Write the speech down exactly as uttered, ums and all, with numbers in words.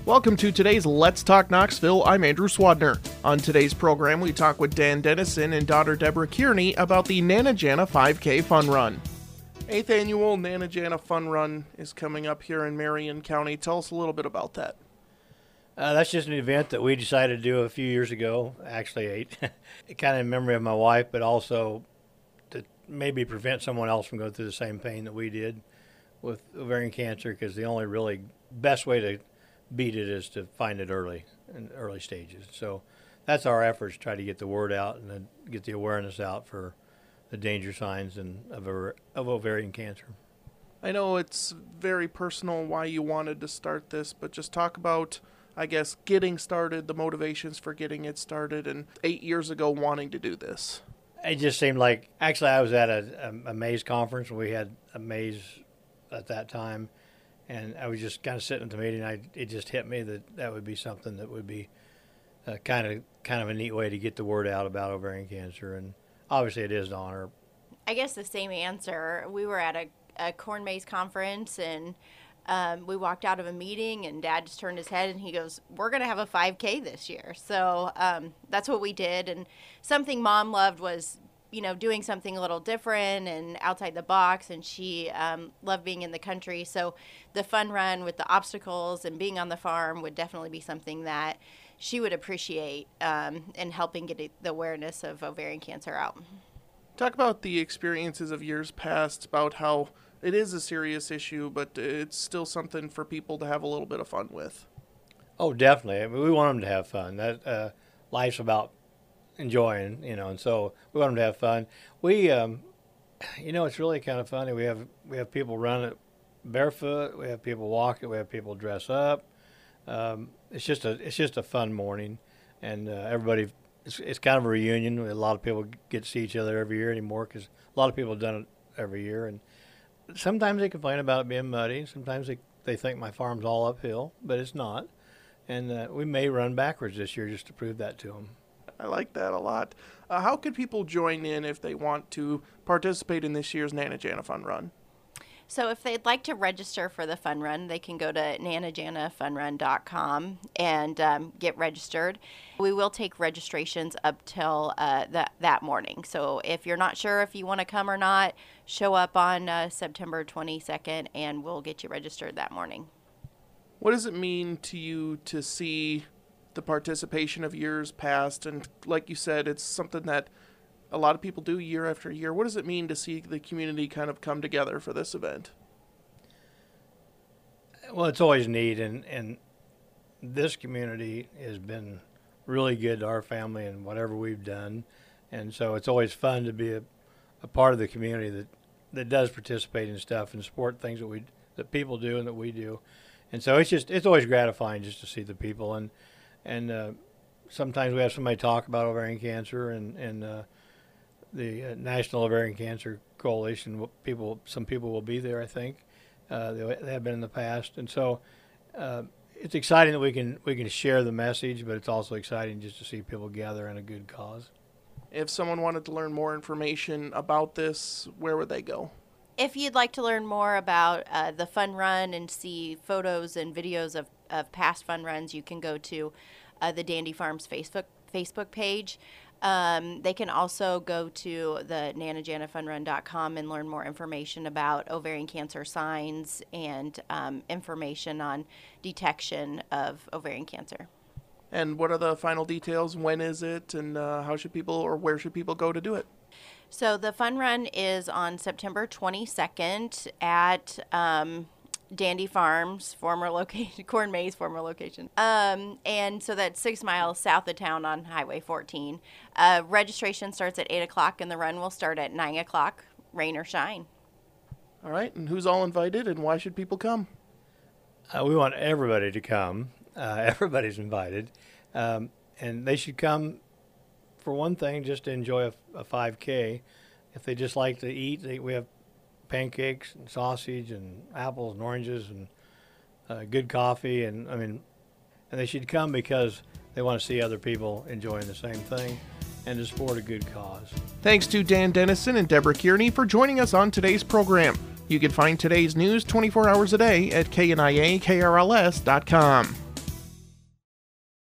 Welcome to today's Let's Talk Knoxville. I'm Andrew Swadner. On today's program, we talk with Dan Dennison and daughter Deborah Kearney about the Nana Jana five K Fun Run. Eighth annual Nana Jana Fun Run is coming up here in Marion County. Tell us a little bit about that. Uh, that's just an event that we decided to do a few years ago, actually eight. Kind of in memory of my wife, but also to maybe prevent someone else from going through the same pain that we did with ovarian cancer, because the only really best way to beat it is to find it early, in early stages. So that's our efforts, try to get the word out and then get the awareness out for the danger signs and of, of ovarian cancer. I know it's very personal why you wanted to start this, but just talk about, I guess, getting started, the motivations for getting it started, and eight years ago wanting to do this. It just seemed like, actually I was at a, a, a Maze conference, and we had a Maze at that time, and I was just kind of sitting at the meeting. I, it just hit me that that would be something that would be uh, kind of kind of a neat way to get the word out about ovarian cancer, and obviously it is an honor. I guess the same answer. We were at a, a Corn Maze conference, and um, we walked out of a meeting, and Dad just turned his head, and he goes, "We're going to have a five K this year." So um, that's what we did, and something Mom loved was, you know, doing something a little different and outside the box, and she um, loved being in the country. So the fun run with the obstacles and being on the farm would definitely be something that she would appreciate um, in helping get the awareness of ovarian cancer out. Talk about the experiences of years past, about how it is a serious issue, but it's still something for people to have a little bit of fun with. Oh, definitely. I mean, we want them to have fun. That uh, life's about enjoying, you know, and so we want them to have fun. We, um, you know, it's really kind of funny. We have we have people run it barefoot. We have people walk it. We have people dress up. Um, it's just a it's just a fun morning, and uh, everybody. It's, it's kind of a reunion. A lot of people get to see each other every year anymore, because a lot of people have done it every year, and sometimes they complain about it being muddy. Sometimes they they think my farm's all uphill, but it's not, and uh, we may run backwards this year just to prove that to them. I like that a lot. Uh, how could people join in if they want to participate in this year's Nana Jana Fun Run? So if they'd like to register for the fun run, they can go to nana jana fun run dot com and um, get registered. We will take registrations up till uh, that, that morning. So if you're not sure if you want to come or not, show up on uh, September twenty-second, and we'll get you registered that morning. What does it mean to you to see the participation of years past? And like you said, it's something that a lot of people do year after year. What does it mean to see the community kind of come together for this event? Well, it's always neat, and, and this community has been really good to our family and whatever we've done, and so it's always fun to be a, a part of the community that, that does participate in stuff and support things that we that people do and that we do, and so it's just it's always gratifying just to see the people, and and uh, sometimes we have somebody talk about ovarian cancer, and and uh, the uh, National Ovarian Cancer Coalition, people, some people will be there, I think. Uh, they, they have been in the past. And so uh, it's exciting that we can we can share the message, but it's also exciting just to see people gather in a good cause. If someone wanted to learn more information about this, where would they go? If you'd like to learn more about uh, the fun run and see photos and videos of, of past fun runs, you can go to uh, the Dandy Farms Facebook Facebook page. Um, they can also go to the nana jana fun run dot com and learn more information about ovarian cancer signs and um, information on detection of ovarian cancer. And what are the final details? When is it, and uh, how should people, or where should people go to do it? So the fun run is on September twenty-second at um, Dandy Farms, former location, Corn Maze, former location. Um, and so that's six miles south of town on Highway fourteen. Uh, registration starts at eight o'clock, and the run will start at nine o'clock, rain or shine. All right, and who's all invited, and why should people come? Uh, we want everybody to come. Uh, everybody's invited. Um, and they should come, for one thing, just to enjoy a, a five K. If they just like to eat, they, we have pancakes and sausage and apples and oranges and uh, good coffee, and I mean, and they should come because they want to see other people enjoying the same thing and to support a good cause. Thanks to Dan Dennison and Deborah Kearney for joining us on today's program. You can find today's news twenty-four hours a day at K N I A K R L S dot com.